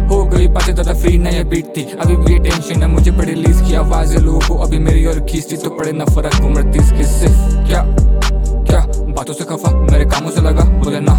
हो गई बातें ज़्यादा फ्री ना ये बीट थी, अभी भी टेंशन है मुझे बड़ी रिलीज की आवाज़ है लोगों को अभी मेरी और खींचती तो पड़े ना फर्क उम्र 30 की सिर्फ क्या बातों से खफा मेरे कामों से लगा बोले ना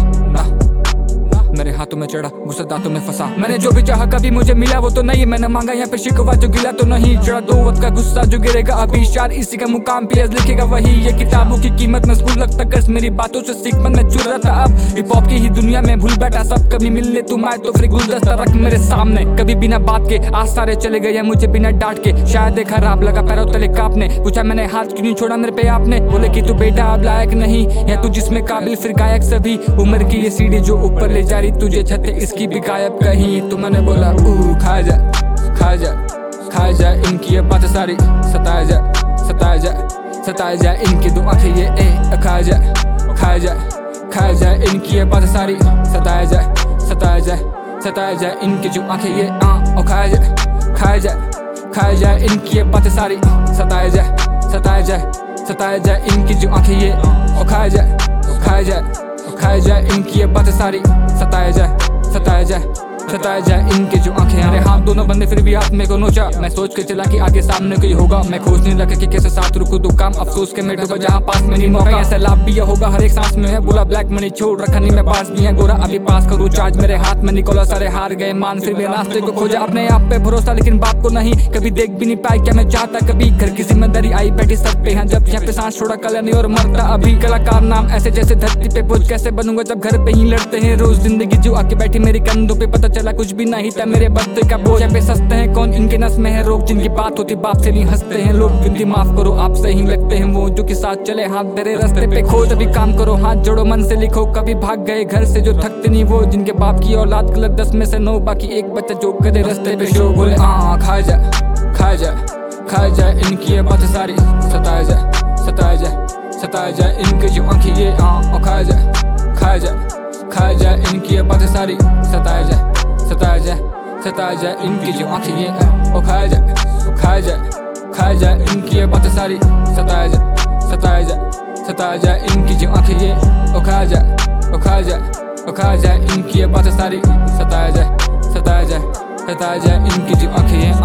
मेरे हाथों में चढ़ा गुस्सा दांतों में फंसा। मैंने जो भी चाहा कभी मुझे मिला वो तो नहीं, मैंने मांगा यहाँ पे शिकवा जो गिला तो नहीं, चढ़ा 2 वक्त का गुस्सा जो गिरेगा अभी शार इसी का मुकाम पे लिखेगा वही। ये किताबों की कीमत में स्कूल लगता कर्ज मेरी बातों से सीख मन में चुर रहा था अब हिप हॉप की ही दुनिया में भूल बैठा सब। कभी मिलने तुम आए तो फिर गुलदस्ता रख मेरे सामने, कभी बिना बात के आज सारे चले गए मुझे बिना डांट के, शायद खराब लगा पैरों तले कांपने। पूछा मैंने हाथ क्यों नहीं छोड़ा मेरे पे आपने, बोले कि तू बेटा अब लायक नहीं या तू जिसमें काबिल फिर गायक सभी। उम्र की ये सीढ़ी जो ऊपर ले जा रही तुझे छते इसकी भी गायब कहीं। तो मैंने बोला खा जा खा जा खा जा इनकी ये बातें सारी, सताया जा सताया जा सताया जा इनकी दो आंखें ये खा जा खा जा खा जा इनकी ये बातें सारी, सताया जा सताया जा सताया जा इनकी जो आंखें ये खा जा खा जा खा जा इनकी ये बातें सारी, सताया जा सताया जा सताया जा इनकी जो आंखें ये खा जा खा जा खाया जाए इनकी ये बातें सारी, सताया जाए सताया जाए सताया जाए इनकी जो आंखें। मेरे हाथ दोनों बंदे फिर भी हाथ में को नोचा, मैं सोच के चला कि आगे सामने कोई होगा, मैं खोजने लगा कि कैसे साथ रुकूं तो काम अफसोस के मैं डूबा जहाँ पास में नहीं मौका। ऐसा लाभ भी होगा हर एक सांस में है, बोला ब्लैक मनी छोड़ रखा नहीं मैं पास भी है गोरा अभी पास करूँ चार्ज मेरे हाथ में निकोला सारे हार गए मान फिर भी रास्ते को खोजा अपने आप पे भरोसा लेकिन बाप को नहीं, कभी देख भी नहीं पाए क्या मैं चाहता कभी घर की जिम्मेदारी आई बैठी सर पे है जब यहाँ पे सांस छोड़ा कल नहीं और मरता अभी। कलाकार नाम ऐसे जैसे धरती पे बोझ कैसे बनूंगा जब घर पे ही लड़ते हैं रोज जिंदगी जो आके बैठी मेरी कंधों पे, पता चला कुछ भी नहीं था मेरे बस्ते का बोझ पे सस्ते हैं कौन इनके नस में है रोग, जिनकी बात होती बाप से नहीं हंसते हैं लोग, गिनती माफ करो आपसे ही लगते हैं वो जो कि साथ चले हाथ तेरे रास्ते पे खोज अभी काम करो हाथ जोड़ो मन से लिखो, कभी भाग गए घर से जो थकते नहीं वो, जिनके बाप की औलाद गलत 10 में से 9 बाकी एक बच्चा जो करे रास्ते पे शो बोले खा जा खा जा खा जा इनकी ये बातें सारी, सताया जा सताया जा सताया जा इनकी जो आंखें ये खा जा खा जा खा जा इनकी ये बातें सारी, सताया जा सताया जा सताया जा इनकी जो आंखें ये खा जा खा जा खा जा इनकी ये बातें सारी, सताया जा सताया जा सताया जा इनकी जो आंखें ये खा जा खा जा खा जा इनकी ये बातें सारी, सताया जा सताया जा सताया जा इनकी जो आंखें ये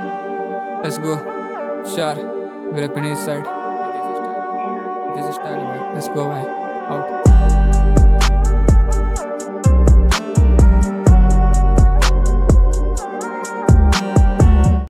Let's go Shar we're up in his side this is style, let's go out।